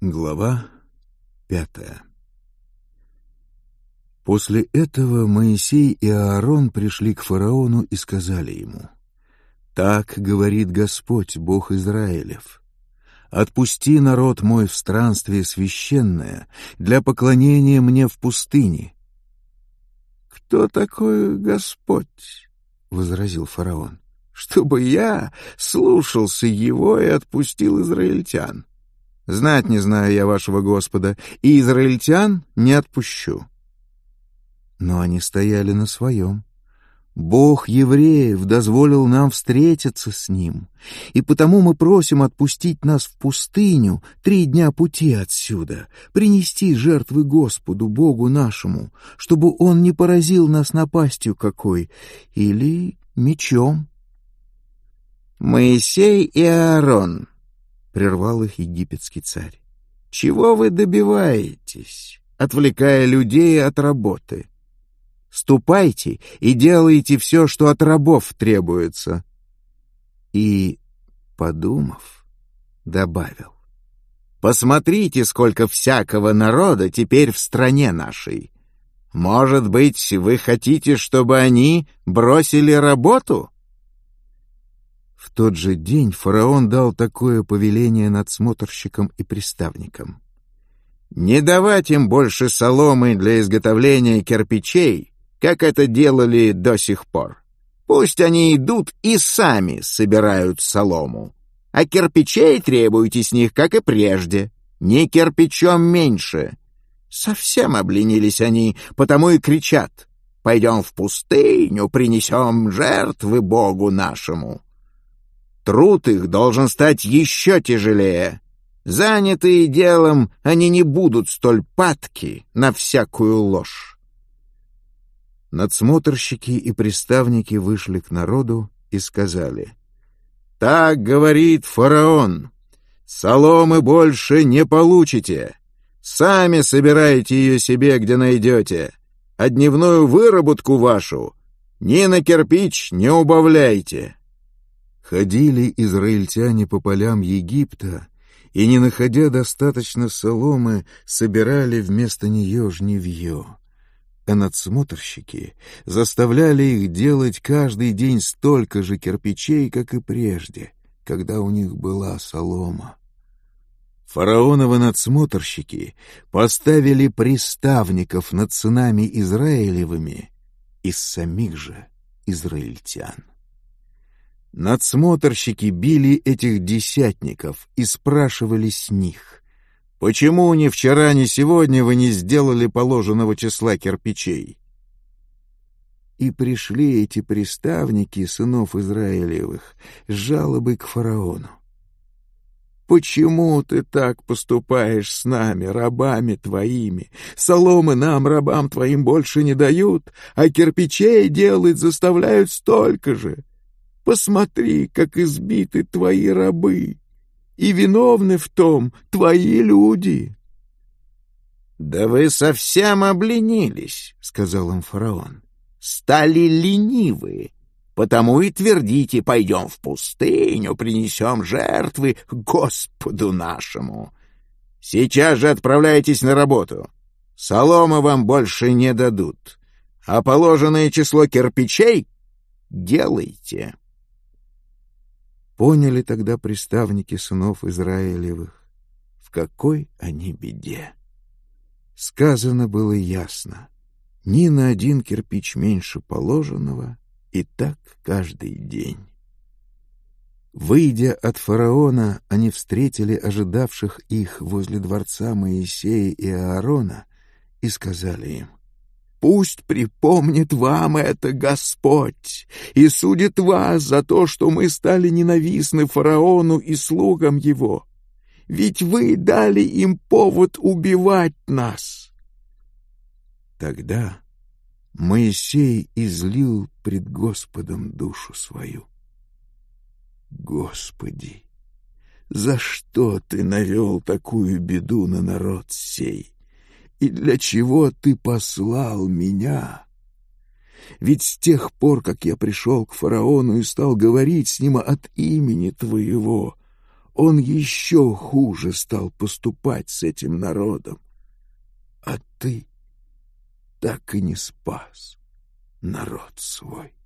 Глава 5. После этого Моисей и Аарон пришли к фараону и сказали ему: «Так говорит Господь, Бог Израилев: отпусти народ мой в странствие священное для поклонения мне в пустыне». «Кто такой Господь?» — возразил фараон, «чтобы я слушался его и отпустил израильтян. Знать не знаю я вашего Господа, и израильтян не отпущу». Но они стояли на своем. Бог евреев дозволил нам встретиться с ним, и потому мы просим отпустить нас в пустыню 3 дня пути отсюда, принести жертвы Господу, Богу нашему, чтобы Он не поразил нас напастью какой или мечом. «Моисей и Аарон», — прервал их египетский царь, — «чего вы добиваетесь, отвлекая людей от работы? Ступайте и делайте все, что от рабов требуется». И, подумав, добавил: «Посмотрите, сколько всякого народа теперь в стране нашей. Может быть, вы хотите, чтобы они бросили работу?» В тот же день фараон дал такое повеление надсмотрщикам и приставникам: «Не давать им больше соломы для изготовления кирпичей, как это делали до сих пор. Пусть они идут и сами собирают солому, а кирпичей требуйте с них, как и прежде, ни кирпичом меньше». Совсем обленились они, потому и кричат: «Пойдем в пустыню, принесем жертвы Богу нашему». Труд их должен стать еще тяжелее. Занятые делом, они не будут столь падки на всякую ложь. Надсмотрщики и приставники вышли к народу и сказали: «Так говорит фараон: соломы больше не получите. Сами собирайте ее себе, где найдете, а дневную выработку вашу ни на кирпич не убавляйте». Ходили израильтяне по полям Египта и, не находя достаточно соломы, собирали вместо нее жнивье. А надсмотрщики заставляли их делать каждый день столько же кирпичей, как и прежде, когда у них была солома. Фараоновы надсмотрщики поставили приставников над сынами Израилевыми из самих же израильтян. Надсмотрщики били этих десятников и спрашивали с них: «Почему ни вчера, ни сегодня вы не сделали положенного числа кирпичей?» И пришли эти приставники сынов Израилевых с жалобой к фараону: «Почему ты так поступаешь с нами, рабами твоими? Соломы нам, рабам твоим, больше не дают, а кирпичей делать заставляют столько же. Посмотри, как избиты твои рабы, и виновны в том твои люди». «Да вы совсем обленились», — сказал им фараон, — «стали ленивы, потому и твердите: пойдем в пустыню, принесем жертвы Господу нашему. Сейчас же отправляйтесь на работу, соломы вам больше не дадут, а положенное число кирпичей делайте». Поняли тогда приставники сынов Израилевых, в какой они беде. Сказано было ясно: ни на один кирпич меньше положенного, и так каждый день. Выйдя от фараона, они встретили ожидавших их возле дворца Моисея и Аарона и сказали им: «Пусть припомнит вам это Господь и судит вас за то, что мы стали ненавистны фараону и слугам его. Ведь вы дали им повод убивать нас». Тогда Моисей излил пред Господом душу свою: «Господи, за что ты навел такую беду на народ сей? И для чего ты послал меня? Ведь с тех пор, как я пришел к фараону и стал говорить с ним от имени твоего, он еще хуже стал поступать с этим народом. А ты так и не спас народ свой.